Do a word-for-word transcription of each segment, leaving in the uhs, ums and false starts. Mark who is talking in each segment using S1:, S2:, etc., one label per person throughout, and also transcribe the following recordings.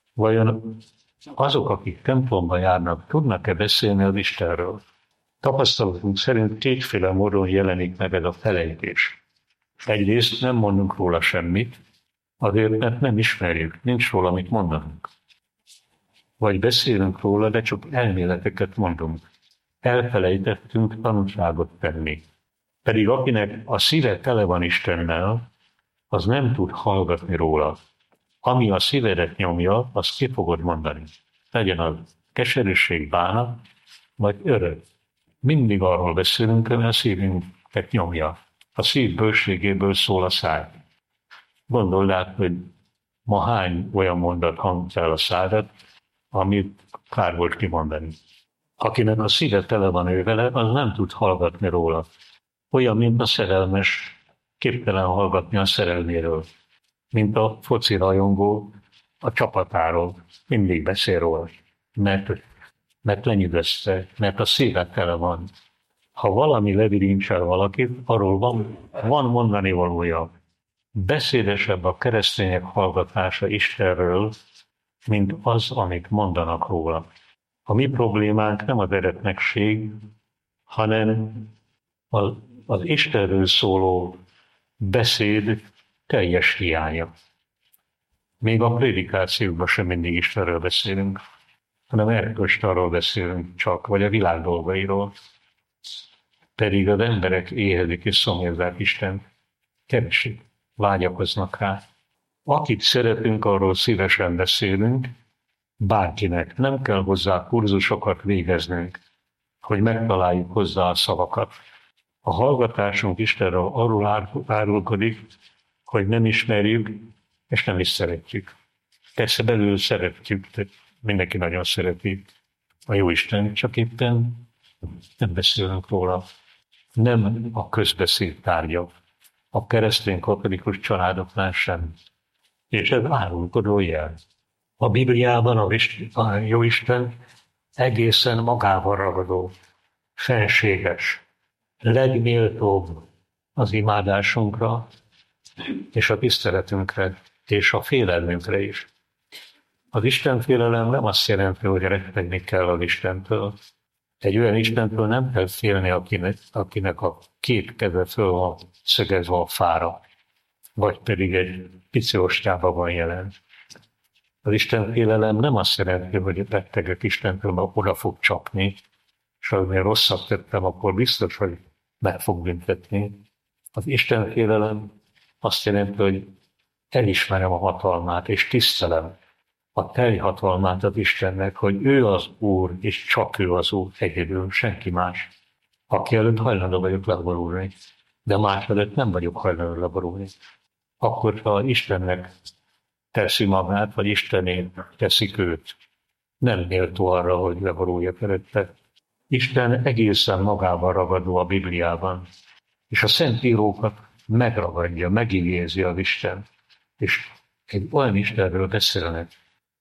S1: Vajon azok, akik templomba járnak, tudnak-e beszélni az Istenről? Tapasztalatunk szerint kétféle módon jelenik meg ez a felejtés. Egyrészt nem mondunk róla semmit, azért, mert nem ismerjük, nincs róla mit mondanunk. Vagy beszélünk róla, de csak elméleteket mondunk. Elfelejtettünk tanúságot tenni. Pedig akinek a szíve tele van Istennel, az nem tud hallgatni róla. Ami a szívedet nyomja, azt ki fogod mondani. Legyen az keserűség, bánat, vagy öröm. Mindig arról beszélünk, hogy a szívünket nyomja. A szív bőségéből szól a száj. Gondold át, hogy ma hány olyan mondat hangzott el a szádat, amit kár volt kimondani. Akinek a szíve tele van ő vele, az nem tud hallgatni róla. Olyan, mint a szerelmes, képtelen hallgatni a szerelméről. Mint a foci rajongó a csapatáról. Mindig beszél róla, mert, mert lenyűgözte, mert a szíve tele van. Ha valami levirincsel valakit, arról van, van mondani valója. Beszédesebb a keresztények hallgatása Istenről, mint az, amit mondanak róla. A mi problémánk nem az eretnekség, hanem az, az Istenről szóló beszéd teljes hiánya. Még a prédikációkban sem mindig Istenről beszélünk, hanem erkölcst arról beszélünk csak, vagy a világ dolgairól. Pedig az emberek éhezik és szomjazzák Istent, keresik, vágyakoznak rá. Akit szeretünk, arról szívesen beszélünk, bárkinek. Nem kell hozzá kurzusokat végeznünk, hogy megtaláljuk hozzá a szavakat. A hallgatásunk Istenről arról árulkodik, hogy nem ismerjük, és nem is szeretjük. Persze belül szeretjük, de mindenki nagyon szereti a Jóisten, csak éppen nem beszélünk róla. Nem a közbeszéd tárgya. A keresztény katolikus családoknál sem. És ez árulkodó jel. A Bibliában a Jóisten egészen magával ragadó, fenséges, legméltóbb az imádásunkra, és a tiszteletünkre, és a félelmünkre is. Az Istenfélelem nem azt jelenti, hogy rettegni kell az Istentől. Egy olyan Istentől nem kell félni, akinek, akinek a két keze föl van szögezve a fára, vagy pedig egy pici ostjában van jelen. Az Istenfélelem nem azt jelenti, hogy rettegek Istentől, mert oda fog csapni, és ha én rosszat tettem, akkor biztos, hogy meg fog büntetni. Az Istenfélelem azt jelenti, hogy elismerem a hatalmát, és tisztelem a teljhatalmát az Istennek, hogy ő az Úr, és csak ő az Úr egyedül, senki más. Aki előtt hajlandó vagyok leborulni, de más előtt nem vagyok hajlandó leborulni. Akkor, ha Istennek teszi magát, vagy Istenét teszik őt, nem méltó arra, hogy leboruljak előtte. Isten egészen magával ragadó a Bibliában, és a Szentírókat megragadja, megigézi az Isten, és egy olyan Istenről beszélnek,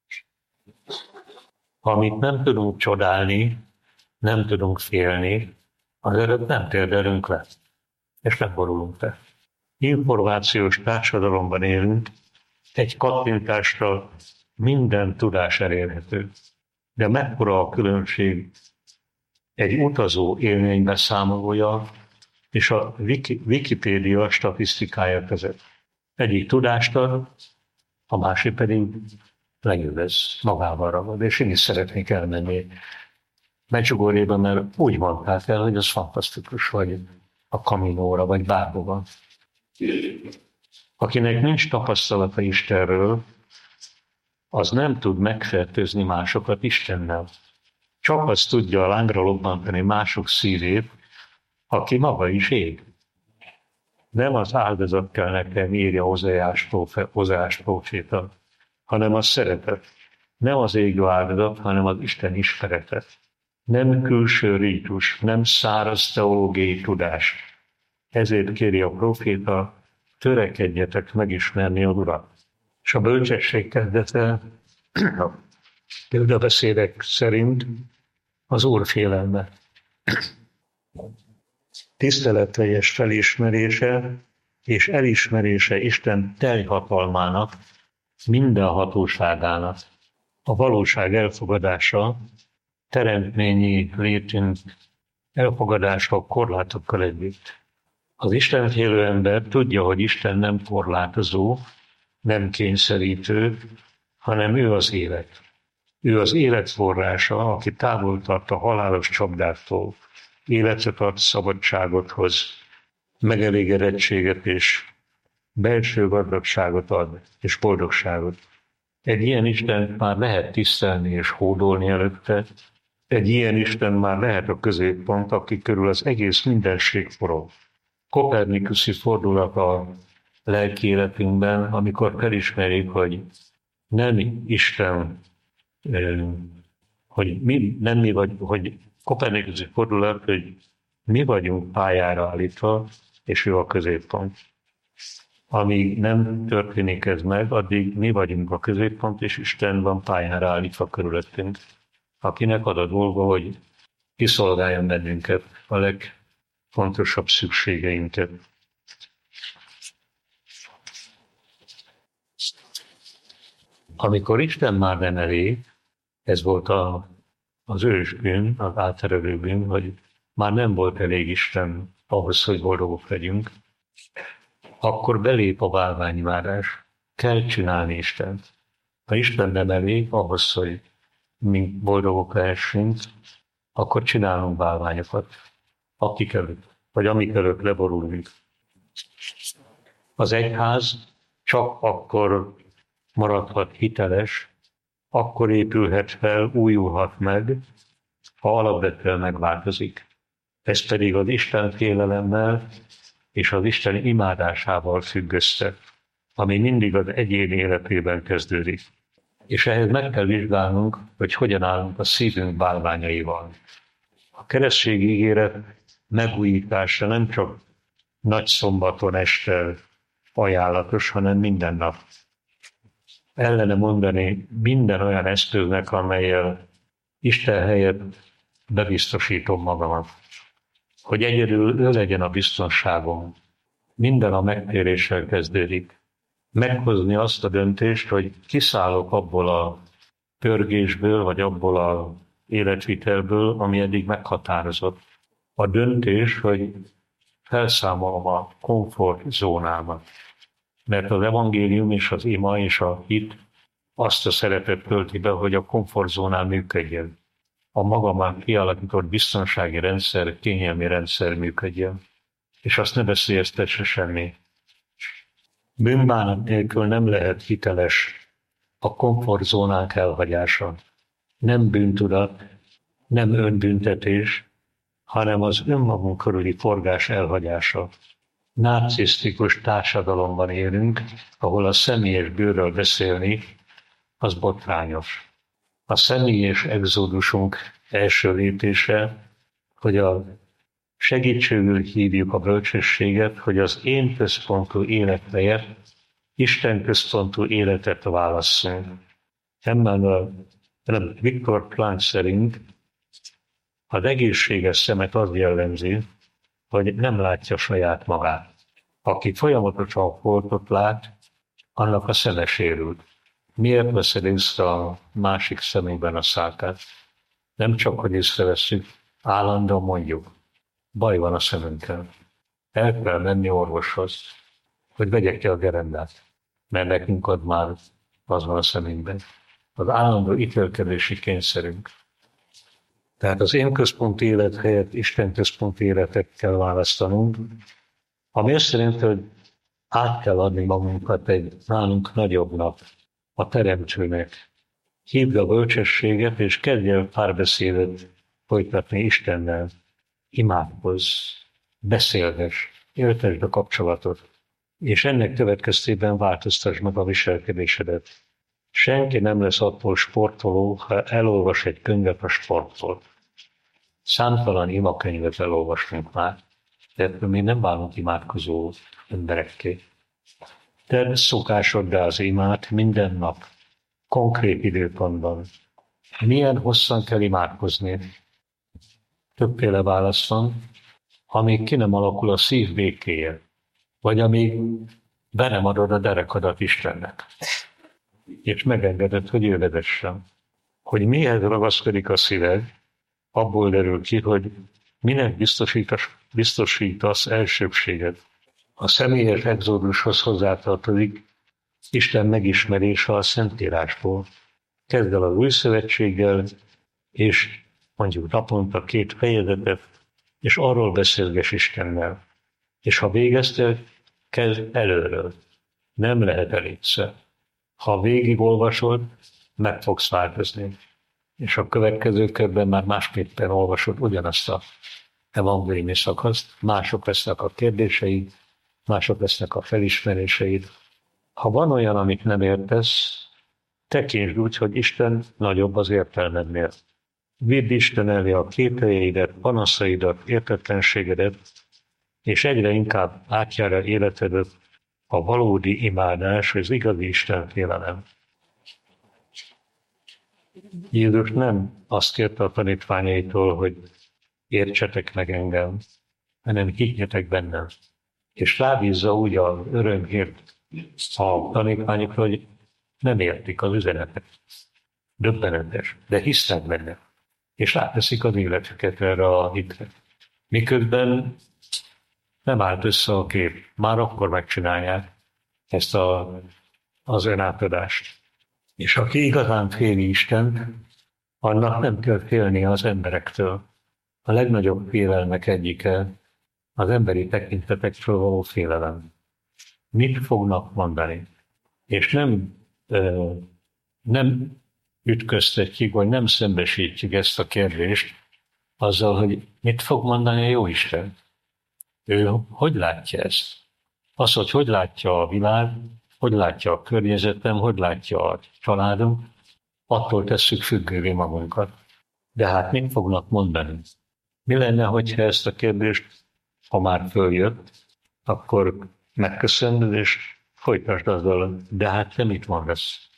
S1: amit nem tudunk csodálni, nem tudunk félni, az előtt nem térdelünk le, és nem borulunk le. Információs társadalomban élünk, egy kattintásra minden tudás elérhető. De mekkora a különbség egy utazó élménybeszámolója és a Wiki, Wikipédia statisztikája között. Egyik tudást ad, a másik pedig lenyűgöz, magával ragad, és én is szeretnék elmenni Medjugorjébe, mert úgy mondták el, hogy az fantasztikus, vagy a Caminóra, vagy bárhova. Akinek nincs tapasztalata Istenről, az nem tud megfertőzni másokat Istennel. Csak az tudja a lángra lobbantani mások szívét, aki maga is ég. Nem az áldozat kell nekem, írja Ozeás próféta, hanem a szeretet. Nem az égő áldozat, hanem az Isten ismeretet. Nem külső rítus, nem száraz teológiai tudás. Ezért kéri a próféta, törekedjetek megismerni az Urat. És a bölcsesség kezdete, a példabeszédek szerint az Úr félelme. Tiszteletteljes felismerése és elismerése Isten teljhatalmának, minden hatóságának. a valóság elfogadása, teremtményi létünk elfogadása korlátokkal együtt. Az istenfélő ember tudja, hogy Isten nem korlátozó, nem kényszerítő, hanem ő az élet. Ő az élet forrása, aki távol tart a halálos csapdáktól, életet ad, szabadságot hoz, megelégedettséget és belső gazdagságot ad, és boldogságot. Egy ilyen Istent már lehet tisztelni és hódolni előtte, egy ilyen Isten már lehet a középpont, aki körül az egész mindenség forog. Kopernikuszi fordulat a lelki életünkben, amikor felismerjük, hogy nem Isten, hogy mi, nem mi vagy, hogy Kopernikuszi fordulat, hogy mi vagyunk pályára állítva, és ő a középpont. Amíg nem történik ez meg, addig mi vagyunk a középpont, és Isten van pályára állítva körülöttünk, akinek ad a dolga, hogy kiszolgáljon bennünket, a legfontosabb szükségeinket. Amikor Isten már nem elég, ez volt a, az ősbűn, az átterelő bűn, hogy már nem volt elég Isten ahhoz, hogy boldogok legyünk, akkor belép a bálványimádás. Kell csinálni Istent. Ha Isten nem elég ahhoz, hogy mi boldogok lehessünk, akkor csinálunk bálványokat, akik előtt, vagy amik előtt leborulunk. Az egyház csak akkor maradhat hiteles, akkor épülhet fel, újulhat meg, ha alapvetően megváltozik. Ez pedig az Isten félelemmel és az Isten imádásával függ össze, ami mindig az egyén életében kezdődik. És ehhez meg kell vizsgálnunk, hogy hogyan állunk a szívünk bálványaival. A keresztség ígéret megújítása nem csak nagy szombaton este ajánlatos, hanem minden nap. Ellene mondani minden olyan eszköznek, amellyel Isten helyett bebiztosítom magamat. Hogy egyedül ő legyen a biztonságom. Minden a megtéréssel kezdődik. Meghozni azt a döntést, hogy kiszállok abból a pörgésből, vagy abból a életvitelből, ami eddig meghatározott. A döntés, hogy felszámolom a komfortzónámat. Mert az evangélium és az ima és a hit azt a szerepet tölti be, hogy a komfortzónán működjön. A magamán kialakított biztonsági rendszer, kényelmi rendszer működjön. És azt ne veszélyeztesse semmi. Bűnbánat nélkül nem lehet hiteles a komfortzónánk elhagyása. Nem bűntudat, nem önbüntetés, hanem az önmagunk körüli forgás elhagyása. Narcisztikus társadalomban élünk, ahol a személyes bűnről beszélni, az botrányos. A személyes exodusunk első lépése, hogy a segítségül hívjuk a bölcsességet, hogy az én központú élet helyett Isten központú életet válasszunk. Emmanuel Viktor Frankl szerint az egészséges szemet az jellemzi, hogy nem látja saját magát. Aki folyamatosan foltot lát, annak a szeme sérült. Miért veszed észre a másik szemében a szálkát? Nem csak, hogy észrevesszük, állandóan mondjuk. Baj van a szemünkkel. El kell menni orvoshoz, hogy vegye ki a gerendát, mert nekünk ad már az van a szemünkben. Az állandó ítélkedési kényszerünk. Tehát az én központi élet helyett Isten központi életet kell választanunk, ami azt jelenti, hogy át kell adni magunkat egy nálunk nagyobbnak, a Teremtőnek. Hívd a bölcsességet, és kezdj el párbeszédet folytatni Istennel. Imádkozz, beszélgess, éltesd a kapcsolatot, és ennek következtében változtasd meg a viselkedésedet. Senki nem lesz attól sportoló, ha elolvas egy könyvet a sportról. Számtalan imakönyvet elolvastunk már, de ebből még nem válunk imádkozó emberekké. Te szokásoddá az imát minden nap, konkrét időpontban. Milyen hosszan kell imádkozni? Többféle válasz van, amíg ki nem alakul a szív békéje, vagy amíg be nem adod a derekadat Istennek, és megengeded, hogy ő vezessen. Hogy mihez ragaszkodik a szíved, abból derül ki, hogy minek biztosítasz, biztosítasz elsőbséget. A személyes exódushoz hozzátartozik Isten megismerése a Szentírásból. Kezd el az új szövetséggel, és mondjuk naponta két fejezetet, és arról beszélges Istennel. És ha végeztél, kezd előről. Nem lehet elégszer. Ha végigolvasod, meg fogsz változni. És a következő körben már másképpen olvasod ugyanazt a evangéliumi szakaszt, mások lesznek a kérdéseid, mások lesznek a felismeréseid. Ha van olyan, amit nem értesz, tekintsd úgy, hogy Isten nagyobb az értelmednél. Vidd Isten elé a kételjeidet, panaszaidat, értetlenségedet, és egyre inkább átjárja életedet a valódi imádás, az igazi Isten félelem. Jézus nem azt kérte a tanítványaitól, hogy értsetek meg engem, hanem higgyetek bennem. És rábízza úgy az örömhírt a tanítványokra, hogy nem értik az üzenetet. Döbbenetes, de hisznek benne. És ráteszik az életüket erre a hitre. Miközben nem állt össze a kép. Már akkor megcsinálják ezt a, az önátadást. És aki igazán féli Istent, annak nem kell félnie az emberektől. A legnagyobb félelmek egyike az emberi tekintetekről való félelem. Mit fognak mondani? És nem, ö, nem ütköztetjük, vagy nem szembesítjük ezt a kérdést azzal, hogy mit fog mondani a Jóisten. Ő hogy látja ezt? Az, hogy hogy látja a világ, hogy látja a környezetem, hogy látja a családom, attól tesszük függővé magunkat. De hát mit fognak mondani? Mi lenne, hogyha ezt a kérdést, ha már följött, akkor megköszönöd, és folytasd azzal, de hát te mit mondasz?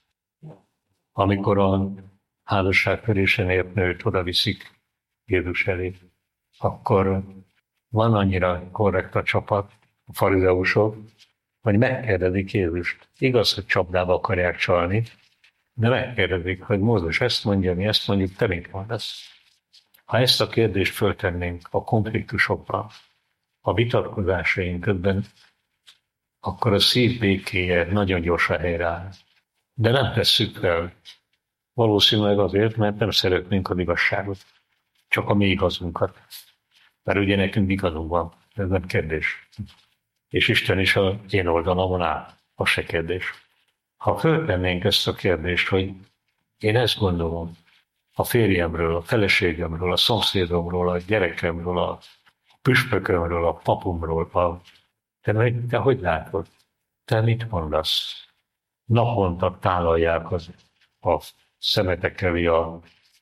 S1: Amikor a házasságtörésen ért nőt oda viszik Jézus elé, akkor van annyira korrekt a csapat, a farizeusok, hogy megkérdezik Jézust. Igaz, hogy csapdába akarják csalni, de megkérdezik, hogy Mózes ezt mondja, mi ezt mondjuk, te mit mondasz? Ha ezt a kérdést föltennénk a konfliktusokra, a vitatkozásaink közben, akkor a szív békéje nagyon gyorsan helyreáll. De nem tesszük fel. Valószínűleg azért, mert nem szeretnénk az igazságot. Csak a mi igazunkat. Mert ugye nekünk igazunk van, ez nem kérdés. És Isten is az én oldalamon áll, az se kérdés. Ha föltennénk ezt a kérdést, hogy én ezt gondolom a férjemről, a feleségemről, a szomszédomról, a gyerekemről, a püspökömről, a papumról, a... Te, te hogy látod? Te mit mondasz? Naponta tálalják az, a szemetek elé a,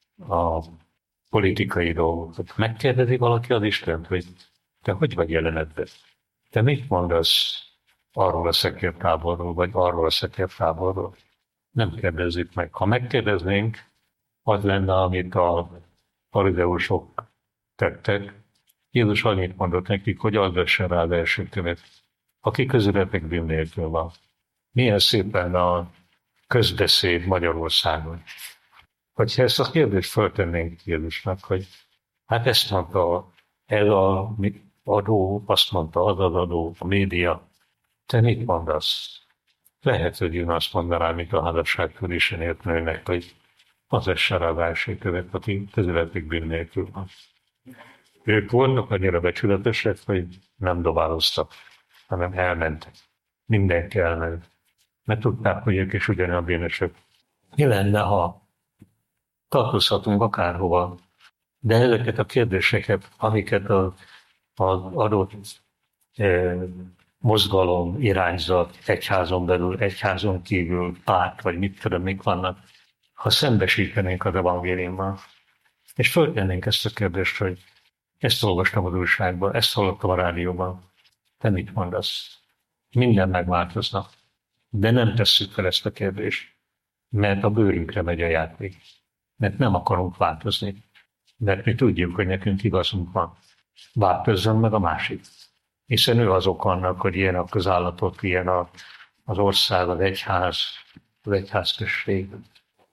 S1: a politikai dolgokat. Megkérdezi valaki az Istent, hogy te hogy vagy jelenedben? Te mit mondasz arról a szekértáborról, vagy arról a szekértáborról? Nem kérdezzük meg. Ha megkérdeznénk, az lenne, amit a farizeusok tettek. Jézus annyit mondott nekik, hogy algassen rá az első követ, aki közületek bűn nélkül van. Milyen szépen a közbeszéd Magyarországon. Hogyha ezt a kérdést föltennénk Jézusnak, hogy hát ezt mondta ez a adó, azt mondta az az adó, a média, te mit mondasz? Lehet, hogy én azt mondanám, mint a házasságtörésen ért nőnek, hogy az esse rá az első követ, aki közületek bűn nélkül van. Ők voltak annyira becsületesek, hogy nem dobáloztak, hanem elmentek. Mindenki elment. Mert tudták, hogy ők is ugyanolyan bűnösök. Mi lenne, ha tartozhatunk akárhova, de ezeket a kérdéseket, amiket az, az adott eh, mozgalom, irányzat, egyházon belül, egyházon kívül, párt, vagy mit tudom, mik vannak, ha szembesítenénk az evangéliummal, és föltennénk ezt a kérdést, hogy ezt olvastam az újságban, ezt hallottam a rádióban, te mit mondasz? Minden megváltozna. De nem tesszük fel ezt a kérdést, mert a bőrünkre megy a játék. Mert nem akarunk változni. Mert mi tudjuk, hogy nekünk igazunk van. Változzon meg a másik. Hiszen ő az ok annak, hogy ilyen a közállatot, ilyen a, az ország, az egyház, az egyházközség.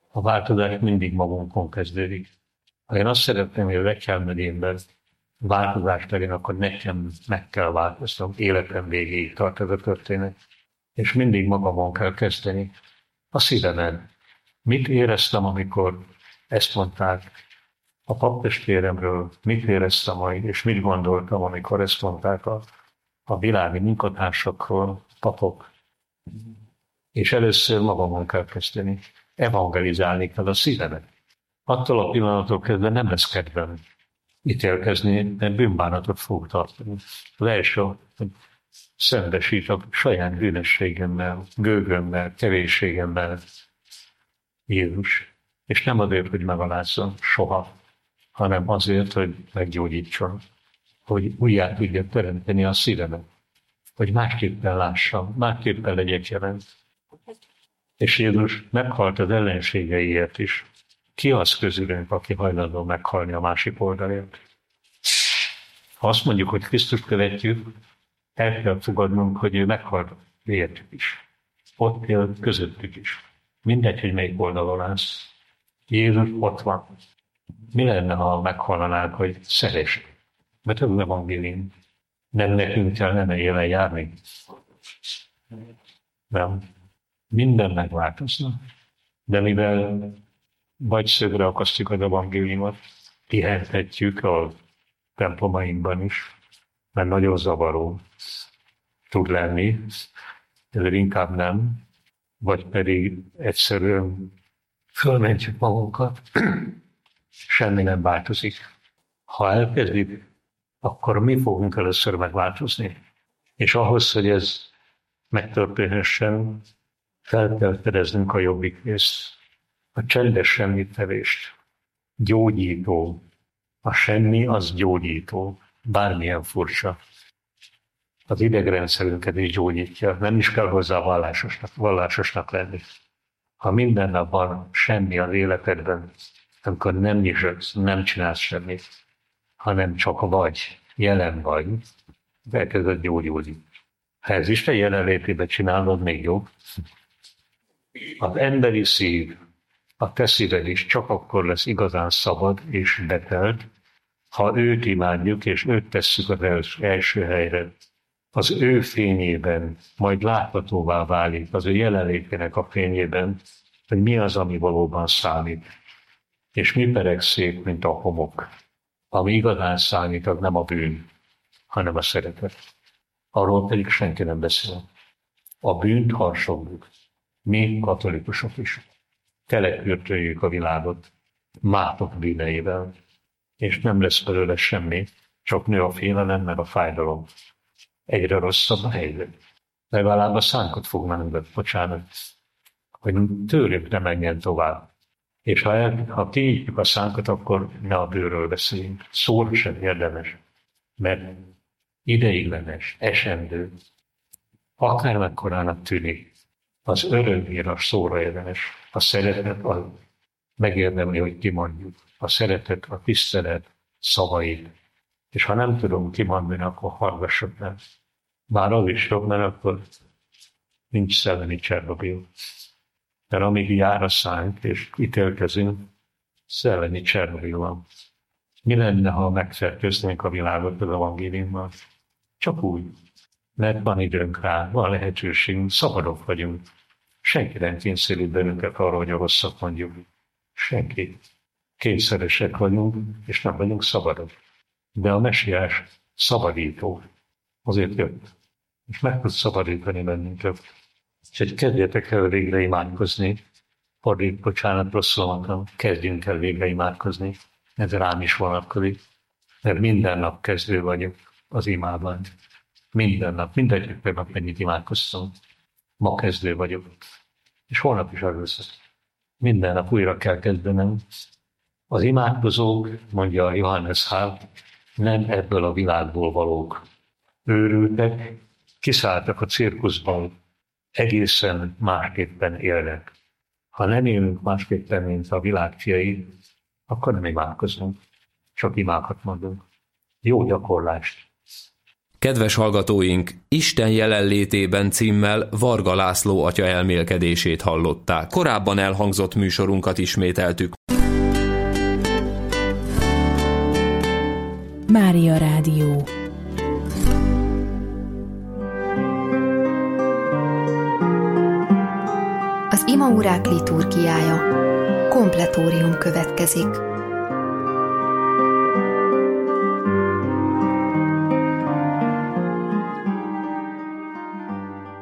S1: A változás mindig magunkon kezdődik. Ha én azt szeretném, hogy a Vekjel-megyénben változás legyen, akkor nekem meg kell változnom. Életem végéig tart ez a történet. És mindig magamon kell kezdeni. A szívemen. Mit éreztem, amikor ezt mondták a paptestvéremről, mit éreztem majd, és mit gondoltam, amikor ezt mondták a, a világi munkatársakról, papok. És először magamon kell kezdeni. Evangelizálni kell a szívemet. Attól a pillanattól kezdve nem lesz kedvem ítélkezni, mert bűnbánatot fogok tartani. Az első, hogy szembesít a saját bűnösségemmel, gőgömmel, kevésségemmel Jézus. És nem azért, hogy megalázzon soha, hanem azért, hogy meggyógyítson, hogy újjá tudja teremteni a szívemet, hogy másképpen lássam, másképpen legyek jelen. És Jézus meghalt az ellenségeiért is. Ki az közülünk, aki hajlandó meghalni a másik oldalért? Ha azt mondjuk, hogy Krisztust követjük, el kell fogadnunk, hogy ő meghalt értük is. Ott él közöttük is. Mindegy, hogy melyik oldalon állsz. Jézus ott van. Mi lenne, ha meghallanánk, hogy szeress? Mert ez az evangélium. Nem nekünk kellene élen járni. Nem. Minden megváltozna. De mivel vagy szögre akasztjuk az evangéliumot, pihentetjük a templomainkban is, mert nagyon zavaró tud lenni, ezért inkább nem, vagy pedig egyszerűen fölmentjük magunkat, semmi nem változik. Ha elkezdjük, akkor mi fogunk először megváltozni. És ahhoz, hogy ez megtörténhessen, fel kell fedeznünk a jobbik részt, a csendes semmittevést. Gyógyító. A semmi az gyógyító. Bármilyen furcsa. Az idegrendszerünket is gyógyítja. Nem is kell hozzá vallásosnak, vallásosnak lenni. Ha minden nap van semmi az életedben, amikor nem nyisodsz, nem csinálsz semmit, hanem csak vagy, jelen vagy, elkezded gyógyulni. Ha ez Isten jelenlétében csinálod, még jobb. Az emberi szív, a te szíved is csak akkor lesz igazán szabad és betelt, ha őt imádjuk, és őt tesszük az első helyre. Az ő fényében majd láthatóvá válik, az ő jelenlétének a fényében, hogy mi az, ami valóban számít. És mi pereg szép, mint a homok. Ami igazán számít, az nem a bűn, hanem a szeretet. Arról pedig senki nem beszél. A bűnt harsogjuk. Mi katolikusok is. Telepürtöljük a világot mátok bűneivel, és nem lesz belőle semmi, csak nő a félelem, meg a fájdalom. Egyre rosszabb a helyzet. Legalább a szánkot fognak, bocsánat, hogy tőlük ne menjen tovább. És ha, el, ha kinyitjuk a szánkat, akkor ne a bőrről beszéljünk. Szóra sem érdemes, mert ideiglenes, esendő, akármekkorának tűnik, az örömére a szóra érdemes. A szeretet az megérdemli, hogy kimondjuk. A szeretet, a tisztelet szavait. És ha nem tudom kimondani, akkor hallgassuk meg. Bár az is jobb, mert akkor nincs szellemi Csernobil. Mert amíg jár a szánk, és ítélkezünk, szellemi Csernobil van. Mi lenne, ha megfertőznénk a világot az evangéliummal? Csak úgy. Mert van időnk rá, van lehetőségünk, szabadok vagyunk. Senki nem kényszerít bennünket arra, hogy a rosszat mondjuk. Senki. Kényszeresek vagyunk, és nem vagyunk szabadok. De a Mesiás szabadító. Azért jött. És meg tud szabadítani bennünket. Úgyhogy kezdjetek el végre imádkozni. Fordít, bocsánat, rosszul mondtam, kezdjünk el végre imádkozni. Ez rám is vonatkozik. Mert minden nap kezdő vagyok az imában. Minden nap, mindegyik nap mennyit imádkoztam. Ma kezdő vagyok. És holnap is az lesz. Minden nap újra kell kezdenem. Az imádkozók, mondja a Johannes Hart, nem ebből a világból valók. Őrültek, kiszálltak a cirkuszban, egészen másképpen élnek. Ha nem élünk másképpen, mint a világ fiai, akkor nem imádkozunk, csak imákat mondunk. Jó gyakorlást!
S2: Kedves hallgatóink, Isten jelenlétében címmel Varga László atya elmélkedését hallották. Korábban elhangzott műsorunkat ismételtük.
S3: Mária Rádió.
S4: Az imaórák liturgiája. Kompletórium következik.